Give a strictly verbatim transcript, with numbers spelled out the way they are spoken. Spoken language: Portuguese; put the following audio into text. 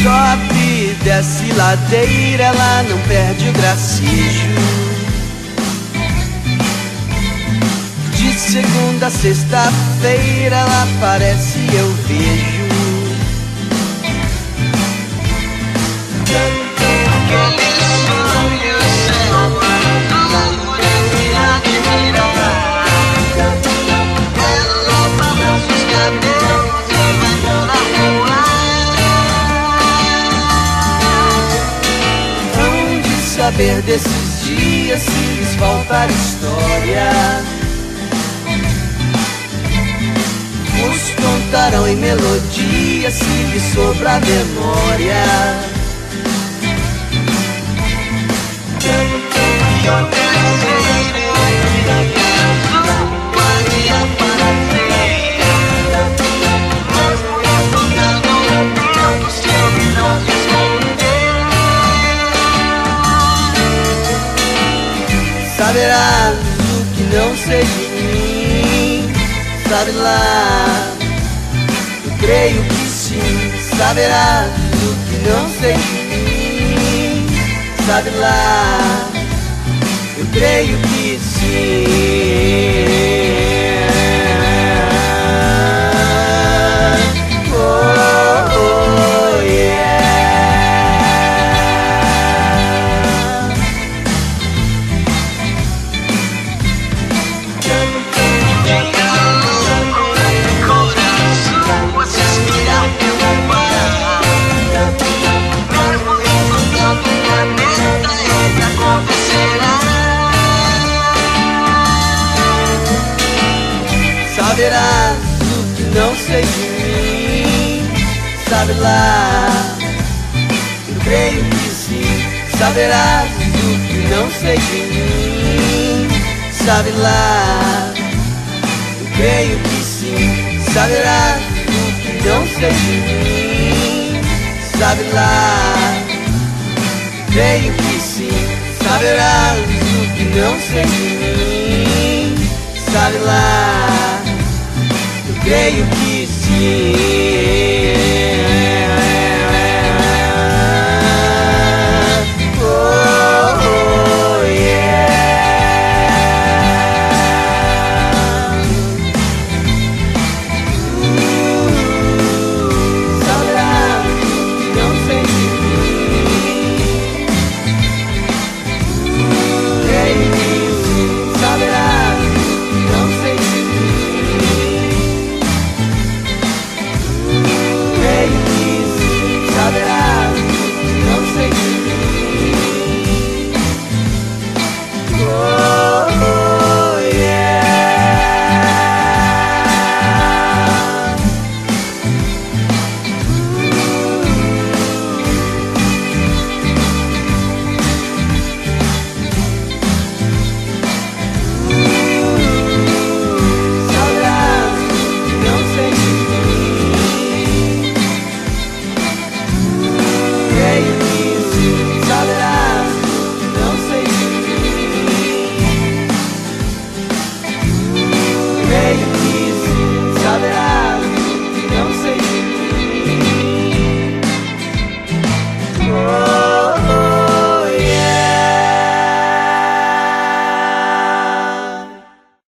Sobe, desce ladeira, ela não perde o gracejo. De segunda a sexta-feira ela aparece e eu vejo. Saber desses dias se lhes faltar história, os contarão em melodia se lhes sobrar memória. Saberás o que não sei de mim, sabe lá, eu creio que sim. Saberás o que não sei de mim, sabe lá, eu creio que sim. Oh, oh, yeah. Saberás o que não sei de mim, sabe lá, eu creio que sim. Saberás o que não sei de mim, sabe lá, eu creio que sim. Saberás o que não sei de mim, sabe lá, creio que sim. Saberás o que não sei de mim, sabe lá, creio que sim.